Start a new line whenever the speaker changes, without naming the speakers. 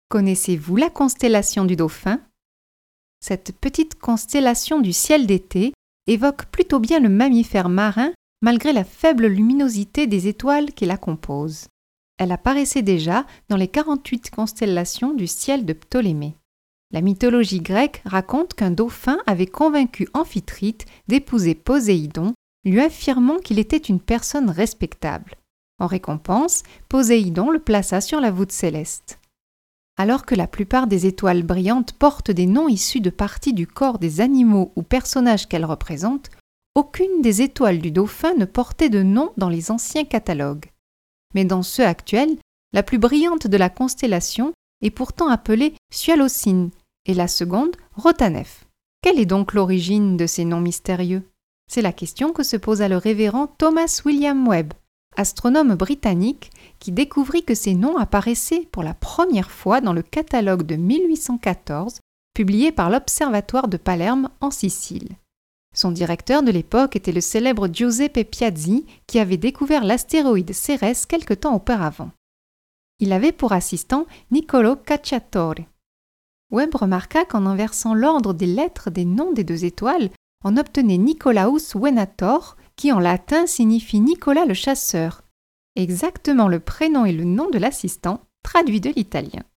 Connaissez-vous la constellation du Dauphin ? Cette petite constellation du ciel d'été évoque plutôt bien le mammifère marin malgré la faible luminosité des étoiles qui la composent. Elle apparaissait déjà dans les 48 constellations du ciel de Ptolémée. La mythologie grecque raconte qu'un dauphin avait convaincu Amphitrite d'épouser Poséidon, lui affirmant qu'il était une personne respectable. En récompense, Poséidon le plaça sur la voûte céleste. Alors que la plupart des étoiles brillantes portent des noms issus de parties du corps des animaux ou personnages qu'elles représentent, aucune des étoiles du Dauphin ne portait de nom dans les anciens catalogues. Mais dans ceux actuels, la plus brillante de la constellation est pourtant appelée Sualocine et la seconde Rotanef. Quelle est donc l'origine de ces noms mystérieux ? C'est la question que se posa le révérend Thomas William Webb, astronome britannique qui découvrit que ces noms apparaissaient pour la première fois dans le catalogue de 1814, publié par l'Observatoire de Palerme en Sicile. Son directeur de l'époque était le célèbre Giuseppe Piazzi qui avait découvert l'astéroïde Cérès quelque temps auparavant. Il avait pour assistant Niccolò Cacciatore. Webb remarqua qu'en inversant l'ordre des lettres des noms des deux étoiles, on obtenait Nicolaus Venator, qui en latin signifie Nicolas le chasseur, exactement le prénom et le nom de l'assistant traduit de l'italien.